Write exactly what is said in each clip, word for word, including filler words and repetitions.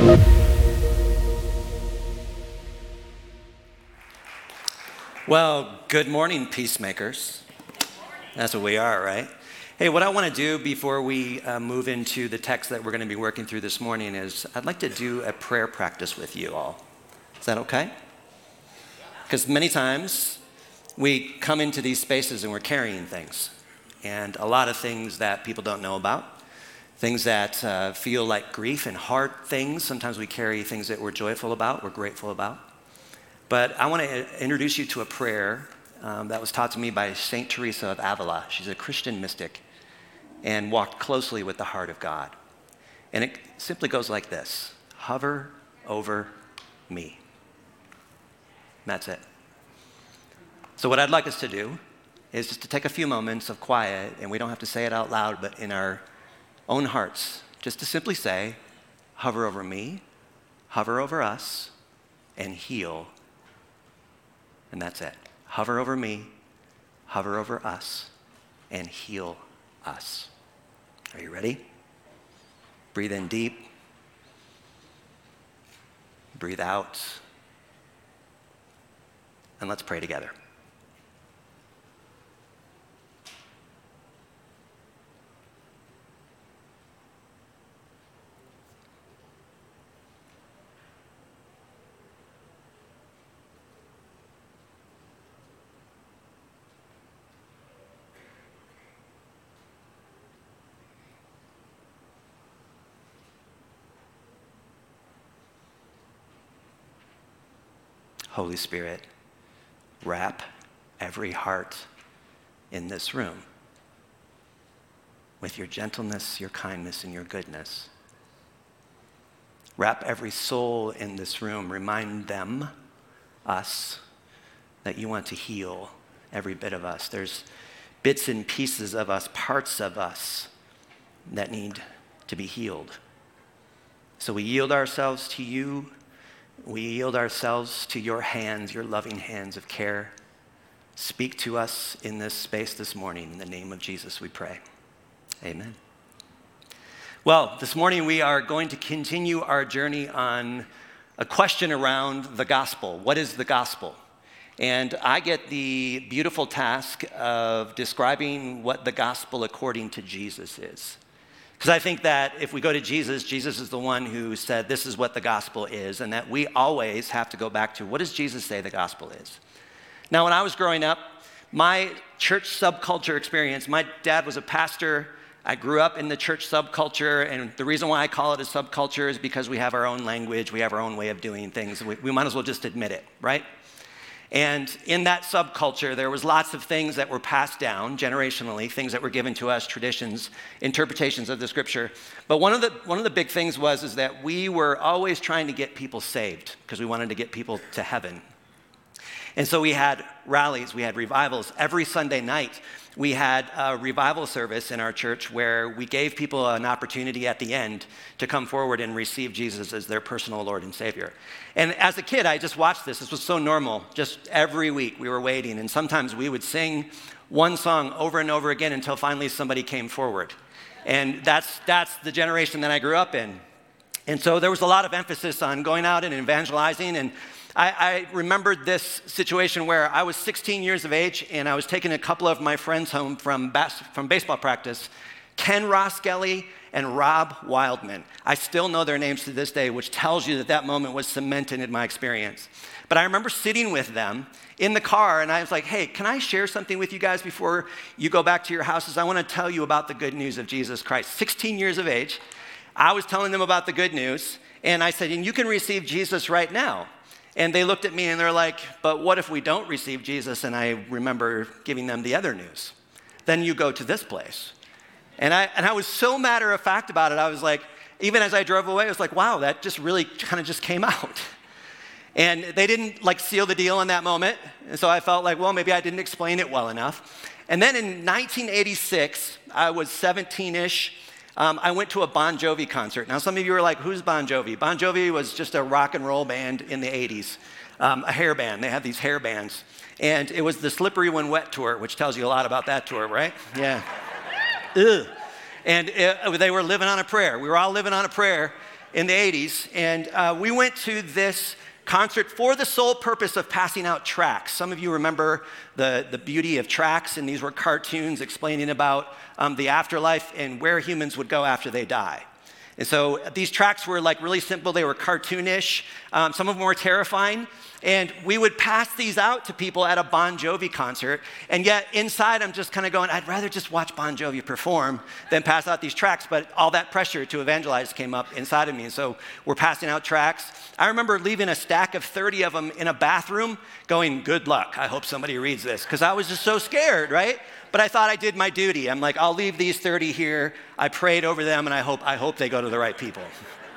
Well, good morning, peacemakers. That's what we are, right? Hey, what I want to do before we uh, move into the text that we're going to be working through this morning is I'd like to do a prayer practice with you all. Is that okay? Because many times we come into these spaces and we're carrying things, and a lot of things that people don't know about, things that uh, feel like grief and hard things. Sometimes we carry things that we're joyful about, we're grateful about. But I want to introduce you to a prayer um, that was taught to me by Saint Teresa of Avila. She's a Christian mystic and walked closely with the heart of God. And it simply goes like this: hover over me. And that's it. So what I'd like us to do is just to take a few moments of quiet, and we don't have to say it out loud, but in our own hearts, just to simply say, hover over me, hover over us, and heal. And that's it. Hover over me, hover over us, and heal us. Are you ready? Breathe in deep. Breathe out. And let's pray together. Holy Spirit, wrap every heart in this room with your gentleness, your kindness, and your goodness. Wrap every soul in this room. Remind them, us, that you want to heal every bit of us. There's bits and pieces of us, parts of us that need to be healed. So we yield ourselves to you. We yield ourselves to your hands, your loving hands of care. Speak to us in this space this morning. In the name of Jesus, we pray. Amen. Well, this morning we are going to continue our journey on a question around the gospel. What is the gospel? And I get the beautiful task of describing what the gospel according to Jesus is. Because I think that if we go to Jesus, Jesus is the one who said this is what the gospel is, and that we always have to go back to what does Jesus say the gospel is. Now, when I was growing up, my church subculture experience, my dad was a pastor. I grew up in the church subculture, and the reason why I call it a subculture is because we have our own language, we have our own way of doing things. We, we might as well just admit it, right? And in that subculture, there was lots of things that were passed down generationally, things that were given to us, traditions, interpretations of the scripture. But one of the one of the big things was is that we were always trying to get people saved because we wanted to get people to heaven. And so we had rallies, we had revivals. Every Sunday night, we had a revival service in our church where we gave people an opportunity at the end to come forward and receive Jesus as their personal Lord and Savior. And as a kid, I just watched this. This was so normal. Just every week we were waiting, and sometimes we would sing one song over and over again until finally somebody came forward. And that's that's the generation that I grew up in. And so there was a lot of emphasis on going out and evangelizing. And I, I remembered this situation where I was sixteen years of age, and I was taking a couple of my friends home from bas- from baseball practice, Ken Roskelly and Rob Wildman. I still know their names to this day, which tells you that that moment was cemented in my experience. But I remember sitting with them in the car, and I was like, hey, can I share something with you guys before you go back to your houses? I want to tell you about the good news of Jesus Christ. sixteen years of age, I was telling them about the good news, and I said, and you can receive Jesus right now. And they looked at me and they're like, but what if we don't receive Jesus? And I remember giving them the other news. Then you go to this place. And I and I was so matter of fact about it. I was like, even as I drove away, I was like, wow, that just really kind of just came out. And they didn't like seal the deal in that moment. And so I felt like, well, maybe I didn't explain it well enough. And then in nineteen eighty-six, I was seventeen-ish. Um, I went to a Bon Jovi concert. Now, some of you are like, who's Bon Jovi? Bon Jovi was just a rock and roll band in the eighties, um, a hair band. They had these hair bands. And it was the Slippery When Wet tour, which tells you a lot about that tour, right? Yeah. Ugh. And it, they were living on a prayer. We were all living on a prayer. in the eighties, and uh, we went to this concert for the sole purpose of passing out tracts. Some of you remember the, the beauty of tracts, and these were cartoons explaining about um, the afterlife and where humans would go after they die. And so these tracts were like really simple. They were cartoonish. Um, some of them were terrifying. And we would pass these out to people at a Bon Jovi concert. And yet inside, I'm just kind of going, I'd rather just watch Bon Jovi perform than pass out these tracts. But all that pressure to evangelize came up inside of me. And so we're passing out tracts. I remember leaving a stack of thirty of them in a bathroom going, good luck. I hope somebody reads this. Because I was just so scared, right? But I thought I did my duty. I'm like, I'll leave these thirty here. I prayed over them, and I hope I hope they go to the right people.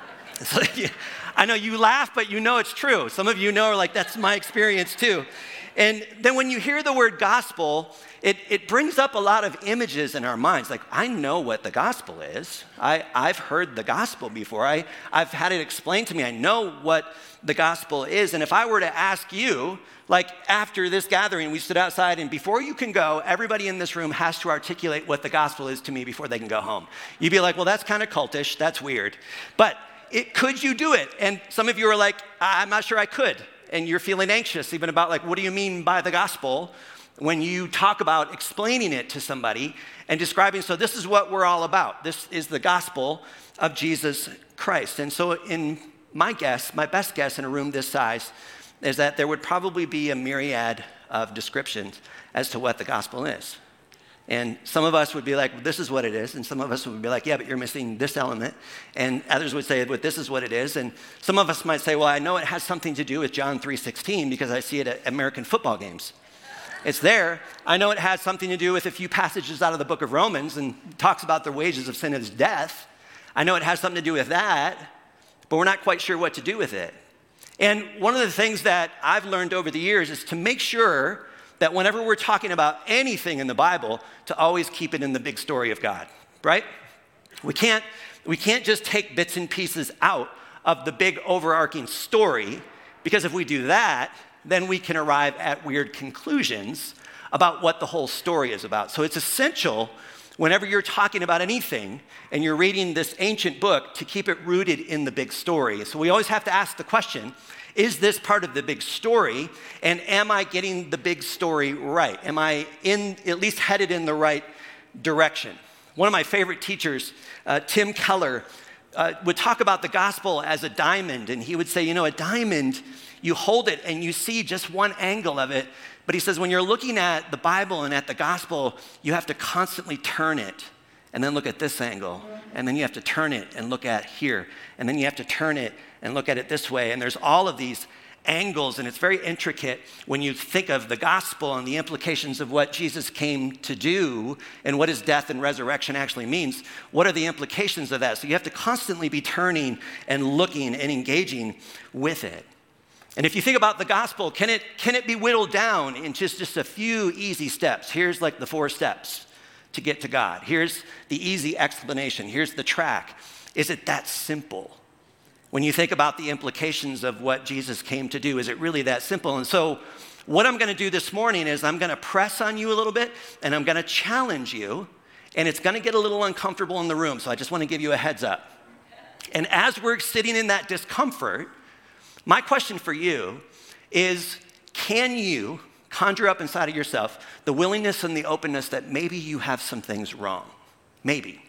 So, yeah, I know you laugh, but you know it's true. Some of you know, like, that's my experience too. And then when you hear the word gospel, it, it brings up a lot of images in our minds. Like, I know what the gospel is. I, I've heard the gospel before. I, I've had it explained to me. I know what the gospel is. And if I were to ask you, like after this gathering, we stood outside, and before you can go, everybody in this room has to articulate what the gospel is to me before they can go home. You'd be like, well, that's kind of cultish. That's weird. But it, could you do it? And some of you are like, I'm not sure I could. And you're feeling anxious even about, like, what do you mean by the gospel when you talk about explaining it to somebody and describing, so this is what we're all about. This is the gospel of Jesus Christ. And so in my guess, my best guess in a room this size is that there would probably be a myriad of descriptions as to what the gospel is. And some of us would be like, this is what it is. And some of us would be like, yeah, but you're missing this element. And others would say, but this is what it is. And some of us might say, well, I know it has something to do with John three sixteen because I see it at American football games. It's there. I know it has something to do with a few passages out of the book of Romans and talks about the wages of sin is death. I know it has something to do with that, but we're not quite sure what to do with it. And one of the things that I've learned over the years is to make sure that whenever we're talking about anything in the Bible, to always keep it in the big story of God, right? We can't, we can't just take bits and pieces out of the big overarching story, because if we do that, then we can arrive at weird conclusions about what the whole story is about. So it's essential whenever you're talking about anything and you're reading this ancient book to keep it rooted in the big story. So we always have to ask the question, is this part of the big story? And am I getting the big story right? Am I in at least headed in the right direction? One of my favorite teachers, uh, Tim Keller, uh, would talk about the gospel as a diamond. And he would say, you know, a diamond, you hold it and you see just one angle of it. But he says, when you're looking at the Bible and at the gospel, you have to constantly turn it and then look at this angle. And then you have to turn it and look at here. And then you have to turn it and look at it this way. And there's all of these angles, and it's very intricate when you think of the gospel and the implications of what Jesus came to do and what his death and resurrection actually means. What are the implications of that? So you have to constantly be turning and looking and engaging with it. And if you think about the gospel, can it, can it be whittled down in just, just a few easy steps? Here's like the four steps to get to God. Here's the easy explanation. Here's the track. Is it that simple? When you think about the implications of what Jesus came to do, is it really that simple? And so what I'm going to do this morning is I'm going to press on you a little bit, and I'm going to challenge you, and it's going to get a little uncomfortable in the room, so I just want to give you a heads up. And as we're sitting in that discomfort, my question for you is, can you conjure up inside of yourself the willingness and the openness that maybe you have some things wrong? Maybe.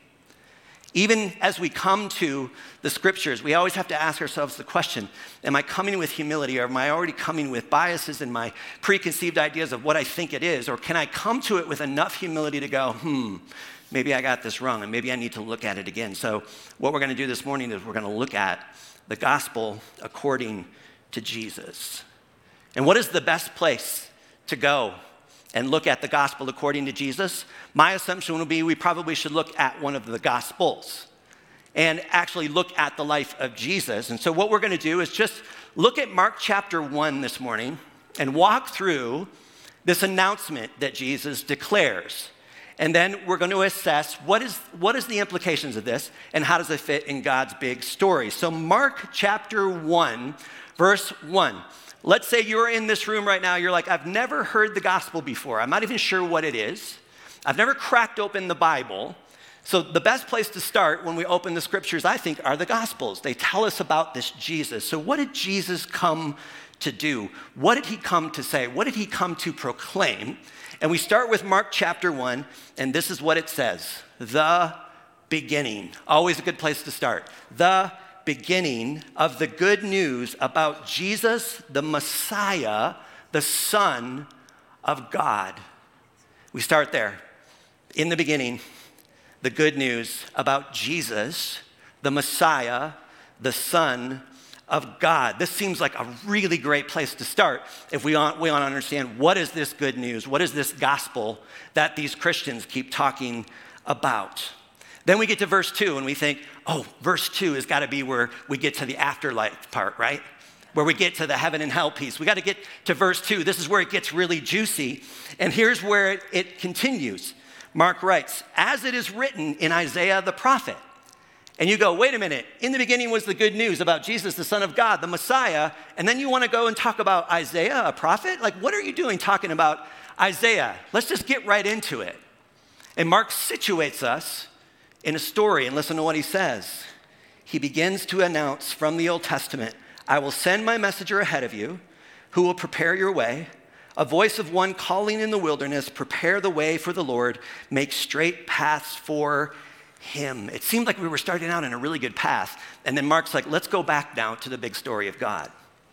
Even as we come to the scriptures, we always have to ask ourselves the question, am I coming with humility, or am I already coming with biases and my preconceived ideas of what I think it is? Or can I come to it with enough humility to go, hmm, maybe I got this wrong and maybe I need to look at it again. So what we're going to do this morning is we're going to look at the gospel according to Jesus. And what is the best place to go and look at the gospel according to Jesus? My assumption would be we probably should look at one of the gospels and actually look at the life of Jesus. And so what we're going to do is just look at Mark chapter one this morning and walk through this announcement that Jesus declares. And then we're going to assess what is, what is the implications of this and how does it fit in God's big story. So Mark chapter one, verse one. Let's say you're in this room right now. You're like, I've never heard the gospel before. I'm not even sure what it is. I've never cracked open the Bible. So the best place to start when we open the scriptures, I think, are the Gospels. They tell us about this Jesus. So what did Jesus come to do? What did he come to say? What did he come to proclaim? And we start with Mark chapter one, and this is what it says. The beginning. Always a good place to start. The beginning of the good news about Jesus, the Messiah, the Son of God. We start there. In the beginning, the good news about Jesus, the Messiah, the Son of God. This seems like a really great place to start if we want, we want to understand what is this good news? What is this gospel that these Christians keep talking about? Then we get to verse two and we think, oh, verse two has got to be where we get to the afterlife part, right? Where we get to the heaven and hell piece. We got to get to verse two. This is where it gets really juicy. And here's where it, it continues. Mark writes, as it is written in Isaiah the prophet. And you go, wait a minute, in the beginning was the good news about Jesus, the Son of God, the Messiah, and then you want to go and talk about Isaiah, a prophet? Like, what are you doing talking about Isaiah? Let's just get right into it. And Mark situates us in a story, and listen to what he says. He begins to announce from the Old Testament, I will send my messenger ahead of you, who will prepare your way. A voice of one calling in the wilderness, prepare the way for the Lord, make straight paths for him. It seemed like we were starting out in a really good path. And then Mark's like, let's go back now to the big story of God.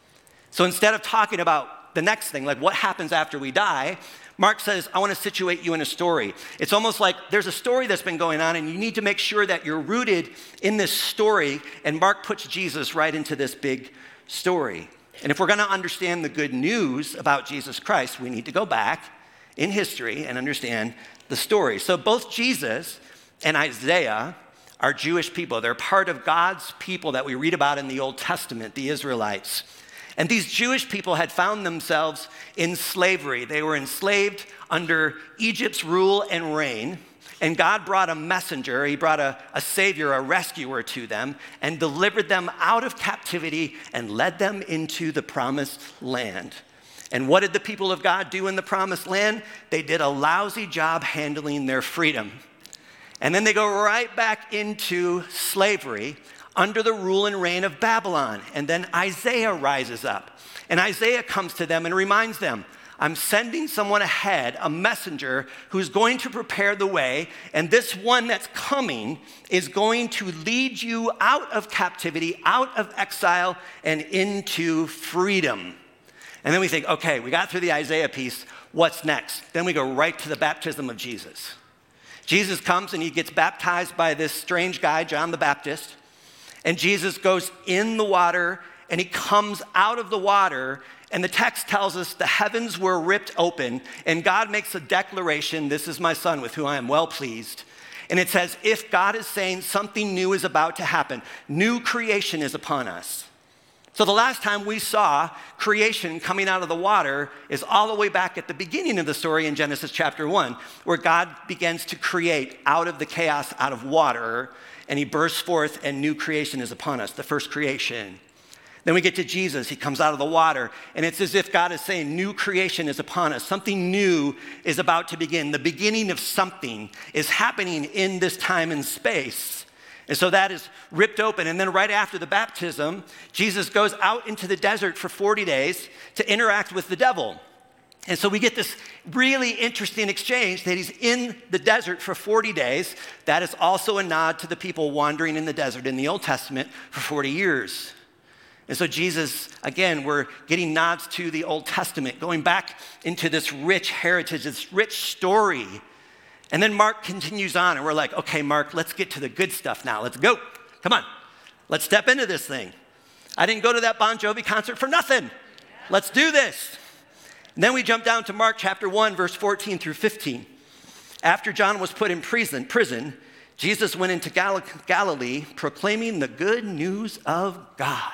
So instead of talking about the next thing, like what happens after we die, Mark says, I want to situate you in a story. It's almost like there's a story that's been going on and you need to make sure that you're rooted in this story. And Mark puts Jesus right into this big story. And if we're going to understand the good news about Jesus Christ, we need to go back in history and understand the story. So both Jesus and Isaiah are Jewish people. They're part of God's people that we read about in the Old Testament, the Israelites. And these Jewish people had found themselves in slavery. They were enslaved under Egypt's rule and reign. And God brought a messenger, he brought a, a savior, a rescuer to them, and delivered them out of captivity and led them into the promised land. And what did the people of God do in the promised land? They did a lousy job handling their freedom. And then they go right back into slavery under the rule and reign of Babylon. And then Isaiah rises up. And Isaiah comes to them and reminds them, I'm sending someone ahead, a messenger who's going to prepare the way, and this one that's coming is going to lead you out of captivity, out of exile, and into freedom. And then we think, okay, we got through the Isaiah piece, what's next? Then we go right to the baptism of Jesus. Jesus comes and he gets baptized by this strange guy, John the Baptist, and Jesus goes in the water and he comes out of the water. And the text tells us the heavens were ripped open, and God makes a declaration, this is my son with whom I am well pleased. And it says, if God is saying something new is about to happen, new creation is upon us. So the last time we saw creation coming out of the water is all the way back at the beginning of the story in Genesis chapter one, where God begins to create out of the chaos, out of water, and he bursts forth and new creation is upon us, the first creation. Then we get to Jesus, he comes out of the water, and it's as if God is saying, new creation is upon us. Something new is about to begin. The beginning of something is happening in this time and space. And so that is ripped open. And then right after the baptism, Jesus goes out into the desert for forty days to interact with the devil. And so we get this really interesting exchange that he's in the desert for forty days. That is also a nod to the people wandering in the desert in the Old Testament for forty years. And so Jesus, again, we're getting nods to the Old Testament, going back into this rich heritage, this rich story. And then Mark continues on, and we're like, okay, Mark, let's get to the good stuff now. Let's go. Come on. Let's step into this thing. I didn't go to that Bon Jovi concert for nothing. Let's do this. And then we jump down to Mark chapter one, verse fourteen through fifteen. After John was put in prison, prison Jesus went into Gal- Galilee proclaiming the good news of God.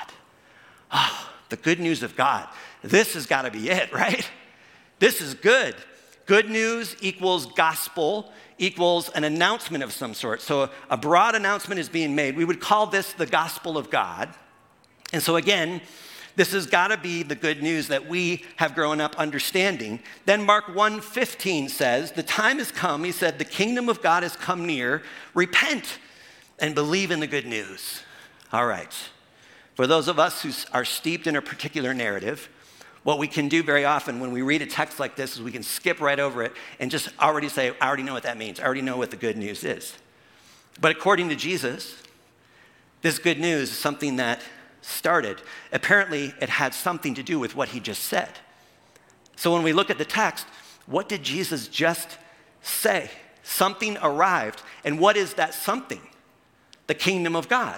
Oh, the good news of God. This has got to be it, right? This is good. Good news equals gospel, equals an announcement of some sort. So a broad announcement is being made. We would call this the gospel of God. And so again, This has got to be the good news that we have grown up understanding. Then Mark one fifteen says, the time has come, he said, the kingdom of God has come near. Repent and believe in the good news. All right. For those of us who are steeped in a particular narrative, what we can do very often when we read a text like this is we can skip right over it and just already say, I already know what that means. I already know what the good news is. But according to Jesus, this good news is something that started. Apparently, it had something to do with what he just said. So when we look at the text, what did Jesus just say? Something arrived. And what is that something? The kingdom of God.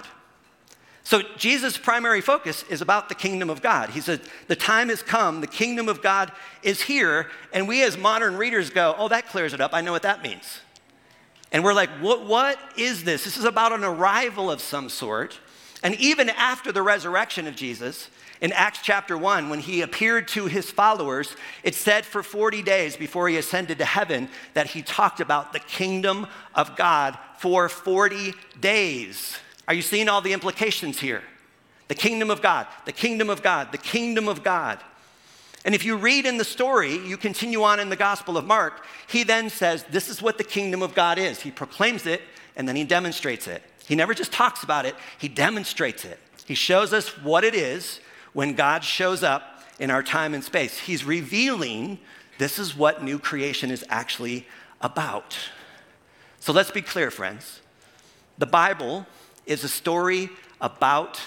So Jesus' primary focus is about the kingdom of God. He said, the time has come, the kingdom of God is here, and we as modern readers go, oh, that clears it up. I know what that means. And we're like, what, what is this? This is about an arrival of some sort. And even after the resurrection of Jesus, in Acts chapter one, when he appeared to his followers, it said for forty days before he ascended to heaven that he talked about the kingdom of God for forty days. Are you seeing all the implications here? The kingdom of God, the kingdom of God, the kingdom of God. And if you read in the story, you continue on in the Gospel of Mark, he then says, this is what the kingdom of God is. He proclaims it, and then he demonstrates it. He never just talks about it, he demonstrates it. He shows us what it is when God shows up in our time and space. He's revealing this is what new creation is actually about. So let's be clear, friends. The Bible is a story about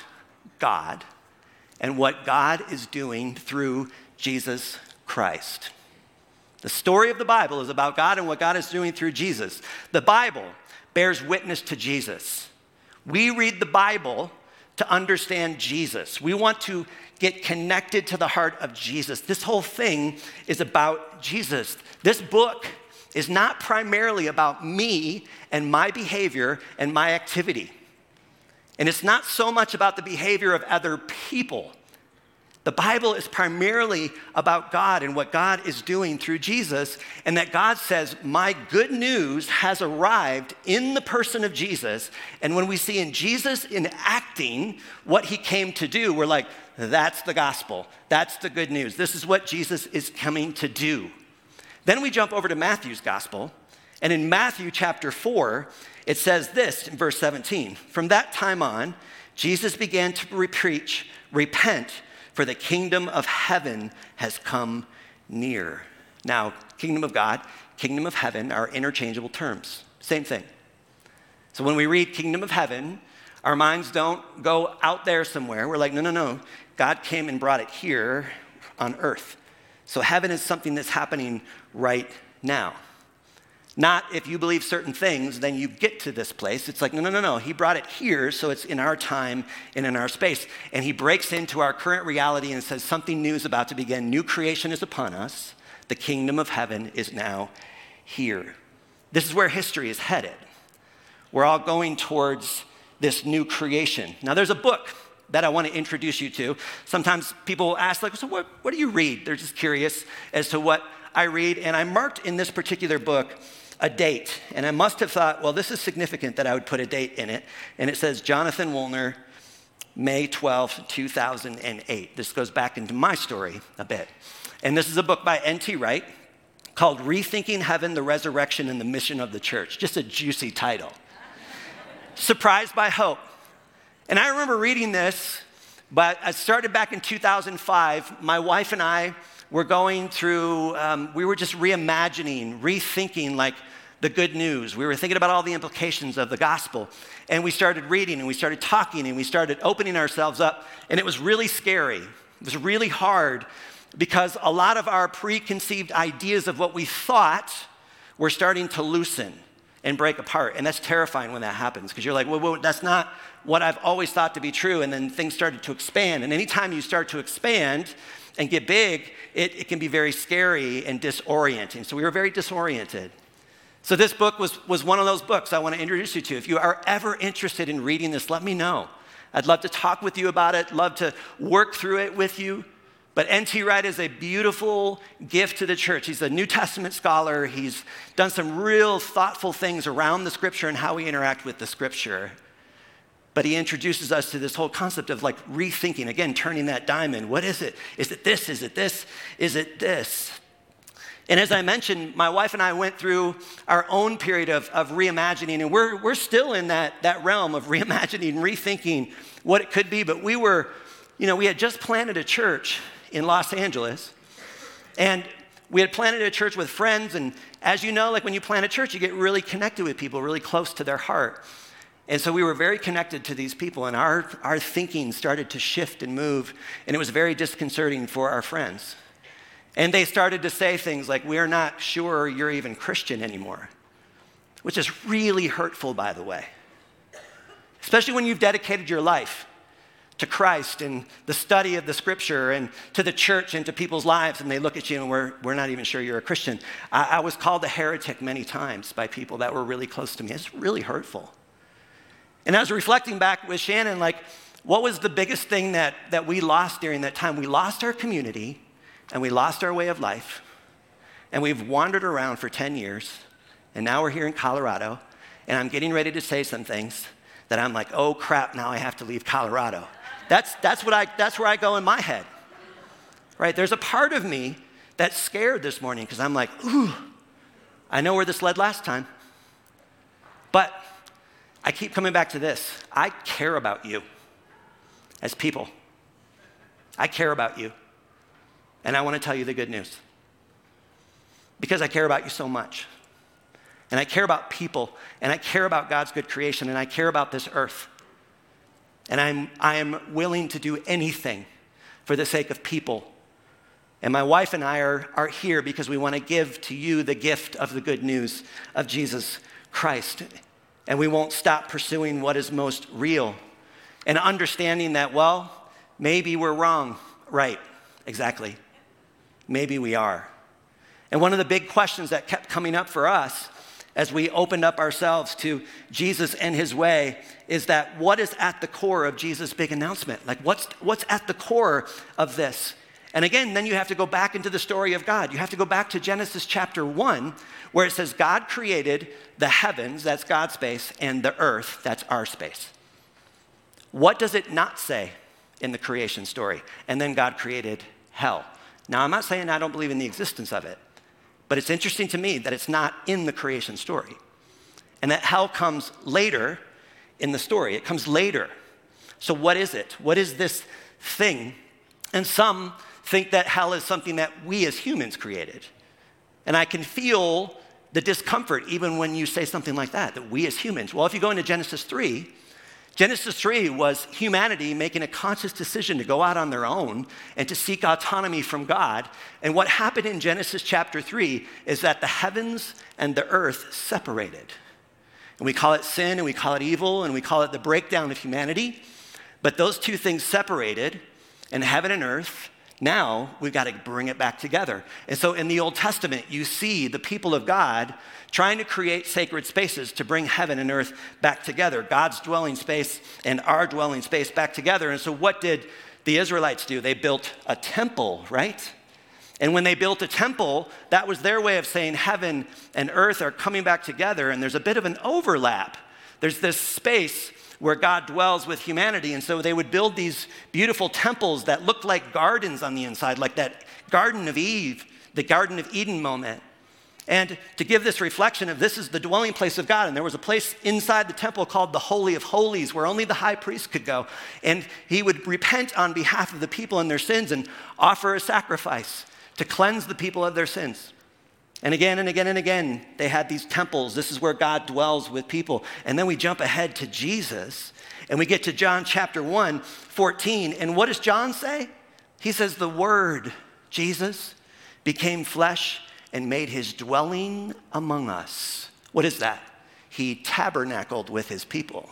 God and what God is doing through Jesus Christ. The story of the Bible is about God and what God is doing through Jesus. The Bible bears witness to Jesus. We read the Bible to understand Jesus. We want to get connected to the heart of Jesus. This whole thing is about Jesus. This book is not primarily about me and my behavior and my activity. And it's not so much about the behavior of other people. The Bible is primarily about God and what God is doing through Jesus, and that God says, my good news has arrived in the person of Jesus. And when we see in Jesus enacting what he came to do, we're like, that's the gospel. That's the good news. This is what Jesus is coming to do. Then we jump over to Matthew's gospel, and in Matthew chapter four, it says this in verse seventeen, from that time on, Jesus began to preach, repent, for the kingdom of heaven has come near. Now, kingdom of God, kingdom of heaven are interchangeable terms. Same thing. So when we read kingdom of heaven, our minds don't go out there somewhere. We're like, no, no, no. God came and brought it here on earth. So heaven is something that's happening right now. Not if you believe certain things, then you get to this place. It's like, no, no, no, no. He brought it here, so it's in our time and in our space. And he breaks into our current reality and says something new is about to begin. New creation is upon us. The kingdom of heaven is now here. This is where history is headed. We're all going towards this new creation. Now, there's a book that I want to introduce you to. Sometimes people ask, like, so what, what do you read? They're just curious as to what I read. And I marked in this particular book a date. And I must have thought, well, this is significant that I would put a date in it. And it says Jonathan Woolner, May twelfth, two thousand eight. This goes back into my story a bit. And this is a book by N T Wright called Rethinking Heaven, the Resurrection, and the Mission of the Church. Just a juicy title. Surprised by Hope. And I remember reading this, but I started back in two thousand five. My wife and I were going through, um, we were just reimagining, rethinking like the good news. We were thinking about all the implications of the gospel. And we started reading and we started talking and we started opening ourselves up. And it was really scary. It was really hard because a lot of our preconceived ideas of what we thought were starting to loosen and break apart. And that's terrifying when that happens because you're like, well, well, that's not what I've always thought to be true. And then things started to expand. And anytime you start to expand and get big, it, it can be very scary and disorienting. So we were very disoriented. So this book was, was one of those books I want to introduce you to. If you are ever interested in reading this, let me know. I'd love to talk with you about it, love to work through it with you. But N T Wright is a beautiful gift to the church. He's a New Testament scholar. He's done some real thoughtful things around the scripture and how we interact with the scripture. but he introduces us to this whole concept of like rethinking, again, turning that diamond. What is it? Is it this? Is it this? Is it this? And as I mentioned, my wife and I went through our own period of, of reimagining, and we're, we're still in that, that realm of reimagining, rethinking what it could be. But we were, you know, we had just planted a church in Los Angeles, and we had planted a church with friends. And as you know, like when you plant a church, you get really connected with people, really close to their heart. And so we were very connected to these people, and our, our thinking started to shift and move, and it was very disconcerting for our friends. And they started to say things like, we're not sure you're even Christian anymore, which is really hurtful, by the way, especially when you've dedicated your life to Christ and the study of the scripture and to the church and to people's lives, and they look at you and we're, we're not even sure you're a Christian. I, I was called a heretic many times by people that were really close to me. It's really hurtful. And I was reflecting back with Shannon, like, what was the biggest thing that, that we lost during that time? We lost our community, and we lost our way of life, and we've wandered around for ten years, and now we're here in Colorado, and I'm getting ready to say some things that I'm like, oh crap, now I have to leave Colorado. That's, that's, what I, that's where I go in my head, right? There's a part of me that's scared this morning because I'm like, ooh, I know where this led last time. But I keep coming back to this. I care about you as people. I care about you. And I want to tell you the good news. Because I care about you so much. And I care about people. And I care about God's good creation. And I care about this earth. And I'm, I am willing to do anything for the sake of people. And my wife and I are, are here because we want to give to you the gift of the good news of Jesus Christ. And we won't stop pursuing what is most real. And understanding that, well, maybe we're wrong. Right, exactly. Maybe we are. And one of the big questions that kept coming up for us as we opened up ourselves to Jesus and his way is that what is at the core of Jesus' big announcement? Like what's, what's at the core of this? And again, then you have to go back into the story of God. You have to go back to Genesis chapter one, where it says God created the heavens, that's God's space, and the earth, that's our space. What does it not say in the creation story? And then God created hell. Now, I'm not saying I don't believe in the existence of it, but it's interesting to me that it's not in the creation story. And that hell comes later in the story. It comes later. So what is it? What is this thing? And some think that hell is something that we as humans created. And I can feel the discomfort even when you say something like that, that we as humans. Well, if you go into Genesis three, Genesis three was humanity making a conscious decision to go out on their own and to seek autonomy from God. And what happened in Genesis chapter three is that the heavens and the earth separated. And we call it sin and we call it evil and we call it the breakdown of humanity. But those two things separated, and heaven and earth, now we've got to bring it back together. And so in the Old Testament, you see the people of God trying to create sacred spaces to bring heaven and earth back together, God's dwelling space and our dwelling space back together. And so what did the Israelites do? They built a temple, right? And when they built a temple, that was their way of saying heaven and earth are coming back together, and there's a bit of an overlap. There's this space where God dwells with humanity. And so they would build these beautiful temples that looked like gardens on the inside, like that Garden of Eve, the Garden of Eden moment. And to give this reflection of this is the dwelling place of God. And there was a place inside the temple called the Holy of Holies where only the high priest could go. And he would repent on behalf of the people and their sins and offer a sacrifice to cleanse the people of their sins. And again and again and again, they had these temples. This is where God dwells with people. And then we jump ahead to Jesus, and we get to John chapter one, fourteen. And what does John say? He says, the Word, Jesus, became flesh and made his dwelling among us. What is that? He tabernacled with his people.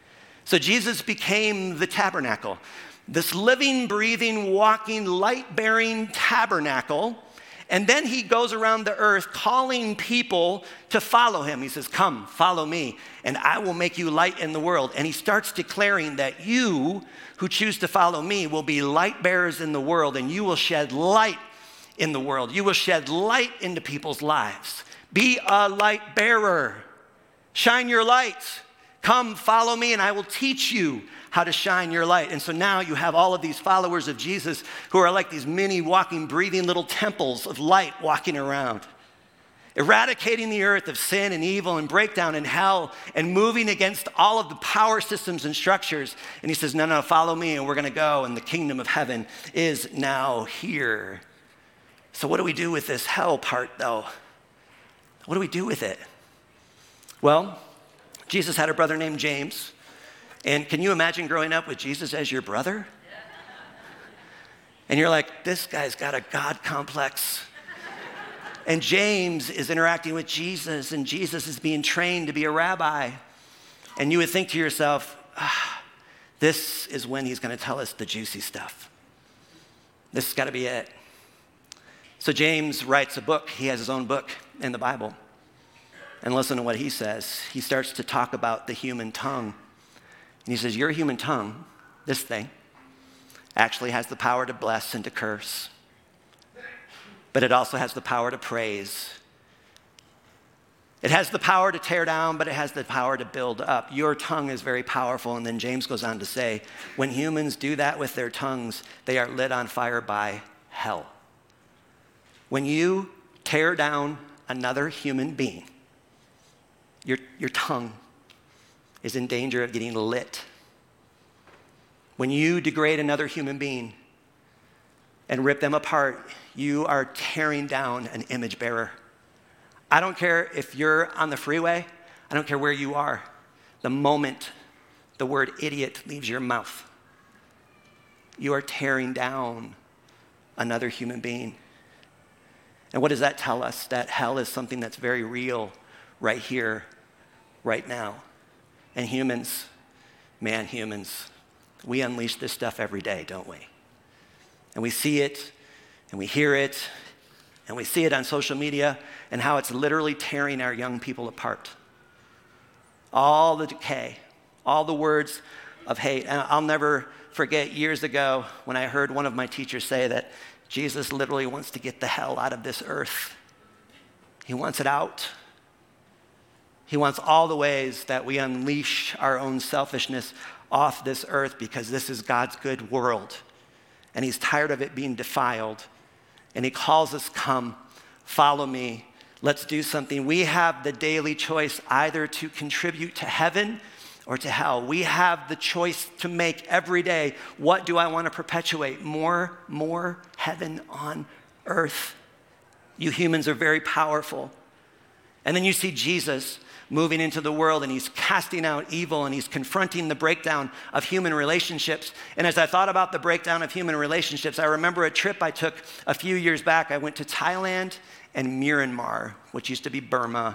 So Jesus became the tabernacle, this living, breathing, walking, light-bearing tabernacle. And then he goes around the earth calling people to follow him. He says, come, follow me, and I will make you light in the world. And he starts declaring that you who choose to follow me will be light bearers in the world, and you will shed light in the world. You will shed light into people's lives. Be a light bearer. Shine your light. Come, follow me, and I will teach you how to shine your light. And so now you have all of these followers of Jesus who are like these mini walking, breathing little temples of light walking around, eradicating the earth of sin and evil and breakdown and hell and moving against all of the power systems and structures. And he says, no, no, follow me and we're going to go. And the kingdom of heaven is now here. So what do we do with this hell part, though? What do we do with it? Well, Jesus had a brother named James. And can you imagine growing up with Jesus as your brother? And you're like, this guy's got a God complex. And James is interacting with Jesus, and Jesus is being trained to be a rabbi. And you would think to yourself, ah, this is when he's going to tell us the juicy stuff. This has got to be it. So James writes a book. He has his own book in the Bible. And listen to what he says. He starts to talk about the human tongue. And he says, your human tongue, this thing, actually has the power to bless and to curse. But it also has the power to praise. It has the power to tear down, but it has the power to build up. Your tongue is very powerful. And then James goes on to say, when humans do that with their tongues, they are lit on fire by hell. When you tear down another human being, your, your tongue is in danger of getting lit. When you degrade another human being and rip them apart, you are tearing down an image bearer. I don't care if you're on the freeway. I don't care where you are. The moment the word idiot leaves your mouth, you are tearing down another human being. And what does that tell us? That hell is something that's very real right here, right now. And humans, man, humans, we unleash this stuff every day, don't we? And we see it, and we hear it, and we see it on social media, and how it's literally tearing our young people apart. All the decay, all the words of hate. And I'll never forget years ago when I heard one of my teachers say that Jesus literally wants to get the hell out of this earth. He wants it out. He wants all the ways that we unleash our own selfishness off this earth, because this is God's good world. And he's tired of it being defiled. And he calls us, come, follow me, let's do something. We have the daily choice either to contribute to heaven or to hell. We have the choice to make every day. What do I want to perpetuate? More, more heaven on earth. You humans are very powerful. And then you see Jesus moving into the world, and he's casting out evil, and he's confronting the breakdown of human relationships. And as I thought about the breakdown of human relationships, I remember a trip I took a few years back. I went to Thailand and Myanmar, which used to be Burma.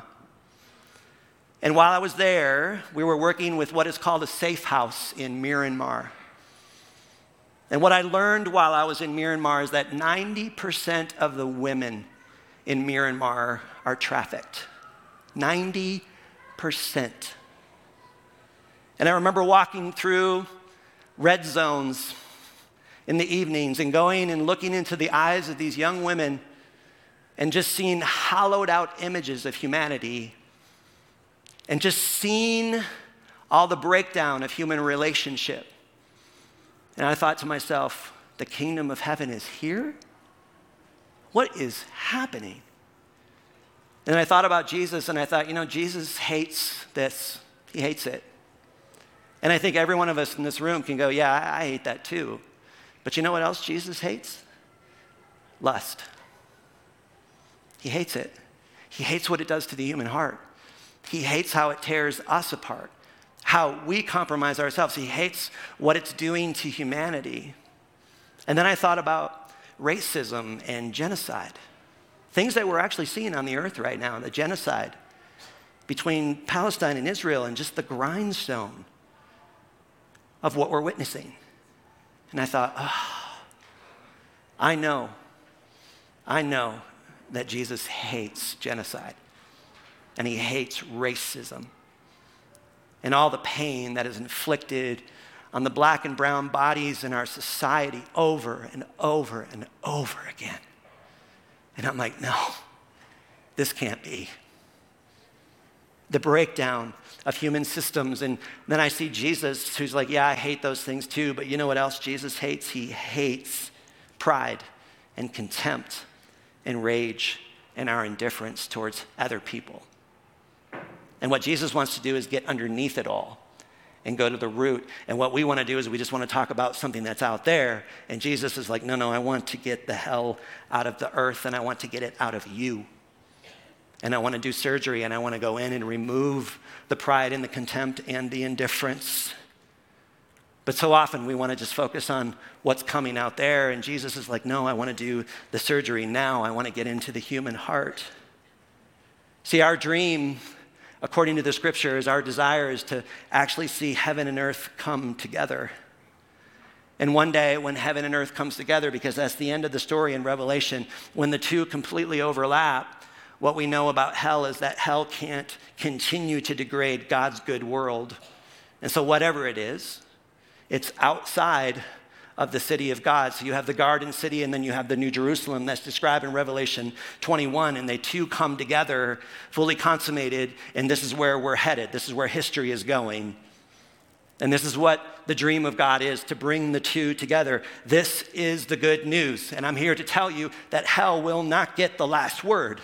And while I was there, we were working with what is called a safe house in Myanmar. And what I learned while I was in Myanmar is that ninety percent of the women in Myanmar are trafficked. ninety percent. And I remember walking through red zones in the evenings and going and looking into the eyes of these young women and just seeing hollowed out images of humanity, and just seeing all the breakdown of human relationship. And I thought to myself, the kingdom of heaven is here? What is happening? And I thought about Jesus, and I thought, you know, Jesus hates this. He hates it. And I think every one of us in this room can go, yeah, I, I hate that too. But you know what else Jesus hates? Lust. He hates it. He hates what it does to the human heart. He hates how it tears us apart, how we compromise ourselves. He hates what it's doing to humanity. And then I thought about racism and genocide. Things that we're actually seeing on the earth right now, the genocide between Palestine and Israel, and just the grindstone of what we're witnessing. And I thought, oh, I know, I know that Jesus hates genocide, and he hates racism and all the pain that is inflicted on the black and brown bodies in our society over and over and over again. And I'm like, no, this can't be. the breakdown of human systems. And then I see Jesus, who's like, yeah, I hate those things too, but you know what else Jesus hates? He hates pride and contempt and rage and our indifference towards other people. And what Jesus wants to do is get underneath it all and go to the root. And what we want to do is we just want to talk about something that's out there. And Jesus is like, no, no, I want to get the hell out of the earth, and I want to get it out of you. And I want to do surgery, and I want to go in and remove the pride and the contempt and the indifference. But so often we want to just focus on what's coming out there. And Jesus is like, no, I want to do the surgery now. I want to get into the human heart. See, our dream, according to the scriptures, our desire is to actually see heaven and earth come together. And one day when heaven and earth comes together, because that's the end of the story in Revelation, when the two completely overlap, what we know about hell is that hell can't continue to degrade God's good world. And so whatever it is, it's outside of the city of God. So you have the garden city, and then you have the New Jerusalem that's described in Revelation twenty-one, and they two come together, fully consummated, and this is where we're headed. This is where history is going. And this is what the dream of God is, to bring the two together. This is the good news, and I'm here to tell you that hell will not get the last word.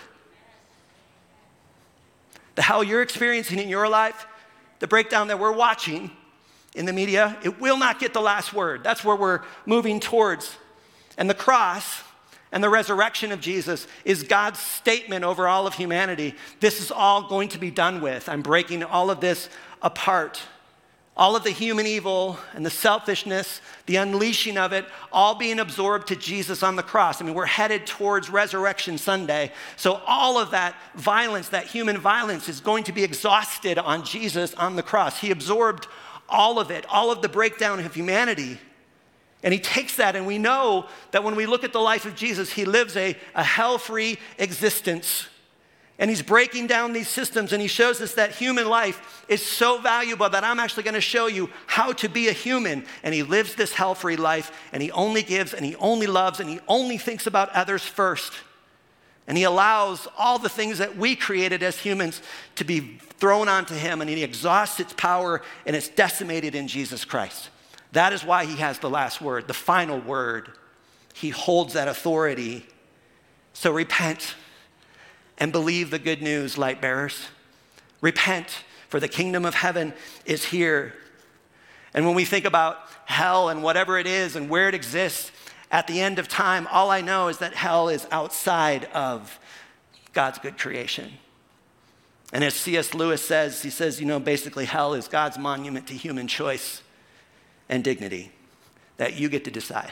The hell you're experiencing in your life, the breakdown that we're watching in the media, it will not get the last word. That's where we're moving towards. And the cross and the resurrection of Jesus is God's statement over all of humanity. This is all going to be done with. I'm breaking all of this apart. All of the human evil and the selfishness, the unleashing of it, all being absorbed to Jesus on the cross. I mean, we're headed towards Resurrection Sunday. So all of that violence, that human violence, is going to be exhausted on Jesus on the cross. He absorbed all of it, all of the breakdown of humanity. And he takes that, and we know that when we look at the life of Jesus, he lives a, a hell-free existence. And he's breaking down these systems, and he shows us that human life is so valuable that I'm actually going to show you how to be a human. And he lives this hell-free life, and he only gives, and he only loves, and he only thinks about others first. And he allows all the things that we created as humans to be thrown onto him, and he exhausts its power, and it's decimated in Jesus Christ. That is why he has the last word, the final word. He holds that authority. So repent and believe the good news, light bearers. Repent, for the kingdom of heaven is here. And when we think about hell and whatever it is and where it exists at the end of time, all I know is that hell is outside of God's good creation. And as C S Lewis says, he says, you know, basically hell is God's monument to human choice and dignity that you get to decide.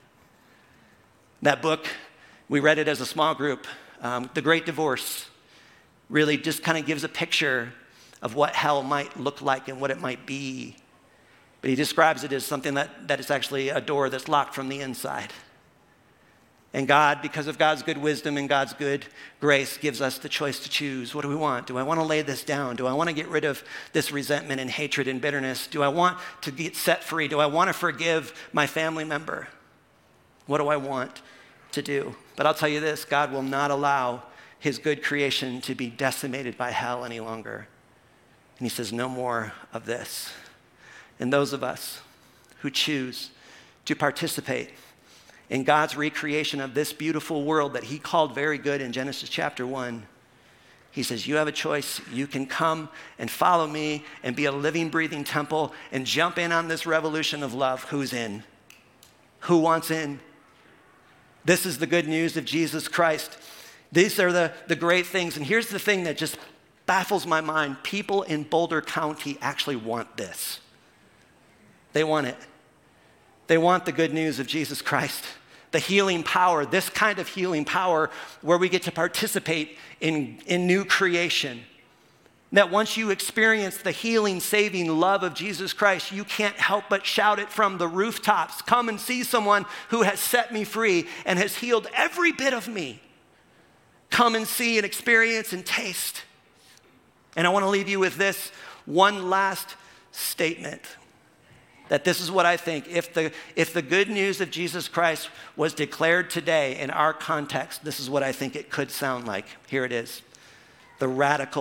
That book, we read it as a small group. Um, the Great Divorce really just kind of gives a picture of what hell might look like and what it might be. But he describes it as something that, that is actually a door that's locked from the inside. And God, because of God's good wisdom and God's good grace, gives us the choice to choose. What do we want? Do I want to lay this down? Do I want to get rid of this resentment and hatred and bitterness? Do I want to get set free? Do I want to forgive my family member? What do I want to do? But I'll tell you this, God will not allow his good creation to be decimated by hell any longer. And he says, no more of this. And those of us who choose to participate in God's recreation of this beautiful world that he called very good in Genesis chapter one, he says, you have a choice. You can come and follow me and be a living, breathing temple and jump in on this revolution of love. Who's in? Who wants in? This is the good news of Jesus Christ. These are the, the great things. And here's the thing that just baffles my mind. People in Boulder County actually want this. They want it. They want the good news of Jesus Christ, the healing power, this kind of healing power where we get to participate in, in new creation. That once you experience the healing, saving love of Jesus Christ, you can't help but shout it from the rooftops. Come and see someone who has set me free and has healed every bit of me. Come and see and experience and taste. And I want to leave you with this one last statement. That this is what I think. If the, if the good news of Jesus Christ was declared today in our context, this is what I think it could sound like. Here it is. The radical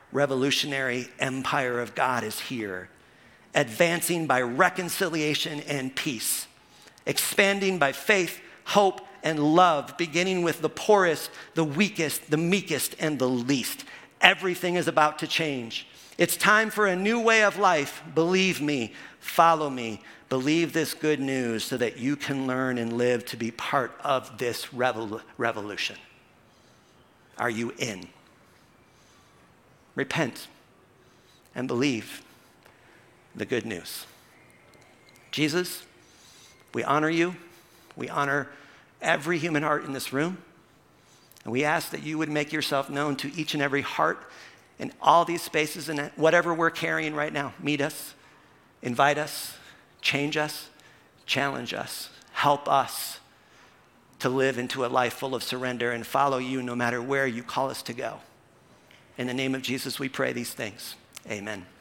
revolutionary empire of God is here, advancing by reconciliation and peace, expanding by faith, hope, and love, beginning with the poorest, the weakest, the meekest, and the least. Everything is about to change. It's time for a new way of life. Believe me, follow me, believe this good news so that you can learn and live to be part of this revol- revolution. Are you in? Repent and believe the good news. Jesus, we honor you. We honor every human heart in this room. And we ask that you would make yourself known to each and every heart in all these spaces and whatever we're carrying right now. Meet us, invite us, change us, challenge us, help us to live into a life full of surrender and follow you no matter where you call us to go. In the name of Jesus, we pray these things. Amen.